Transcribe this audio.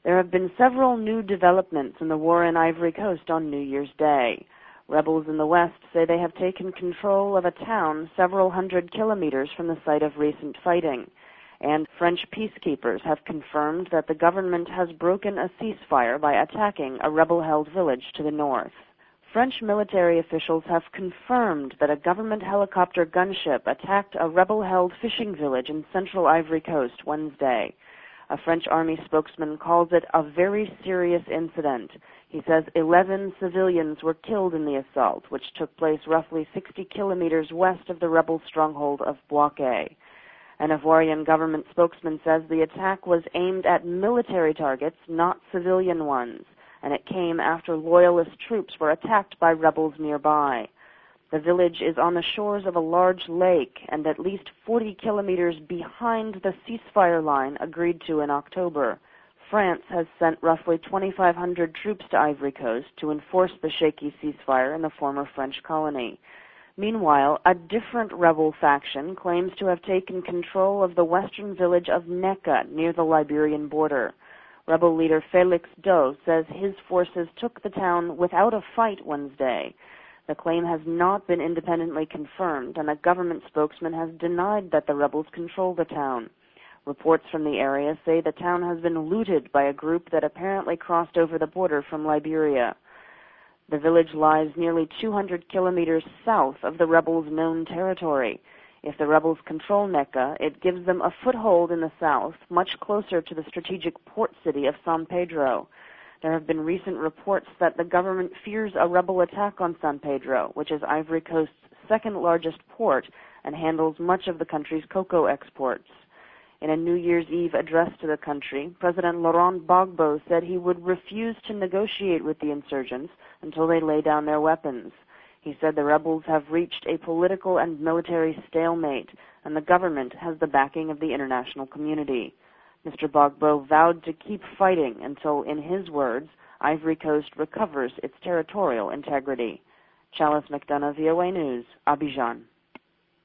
There have been several new developments in the war in Ivory Coast on New Year's Day. Rebels in the west say they have taken control of a town several hundred kilometers from the site of recent fighting, and French peacekeepers have confirmed that the government has broken a ceasefire by attacking a rebel-held village to the north. French military officials have confirmed that a government helicopter gunship attacked a rebel-held fishing village in central Ivory Coast Wednesday. A French army spokesman calls it a very serious incident. He says 11 civilians were killed in the assault, which took place roughly 60 kilometers west of the rebel stronghold of Bouaké. An Ivorian government spokesman says the attack was aimed at military targets, not civilian ones, and it came after loyalist troops were attacked by rebels nearby. The village is on the shores of a large lake and at least 40 kilometers behind the ceasefire line agreed to in October. France has sent roughly 2,500 troops to Ivory Coast to enforce the shaky ceasefire in the former French colony. Meanwhile, a different rebel faction claims to have taken control of the western village of Neka near the Liberian border. Rebel leader Felix Doe says his forces took the town without a fight Wednesday. The claim has not been independently confirmed, and a government spokesman has denied that the rebels control the town. Reports from the area say the town has been looted by a group that apparently crossed over the border from Liberia. The village lies nearly 200 kilometers south of the rebels' known territory. If the rebels control Neka, it gives them a foothold in the south, much closer to the strategic port city of San Pedro. There have been recent reports that the government fears a rebel attack on San Pedro, which is Ivory Coast's second largest port and handles much of the country's cocoa exports. In a New Year's Eve address to the country, President Laurent Gbagbo said he would refuse to negotiate with the insurgents until they lay down their weapons. He said the rebels have reached a political and military stalemate, and the government has the backing of the international community. Mr. Gbagbo vowed to keep fighting until, in his words, Ivory Coast recovers its territorial integrity. Chalice McDonough, VOA News, Abidjan.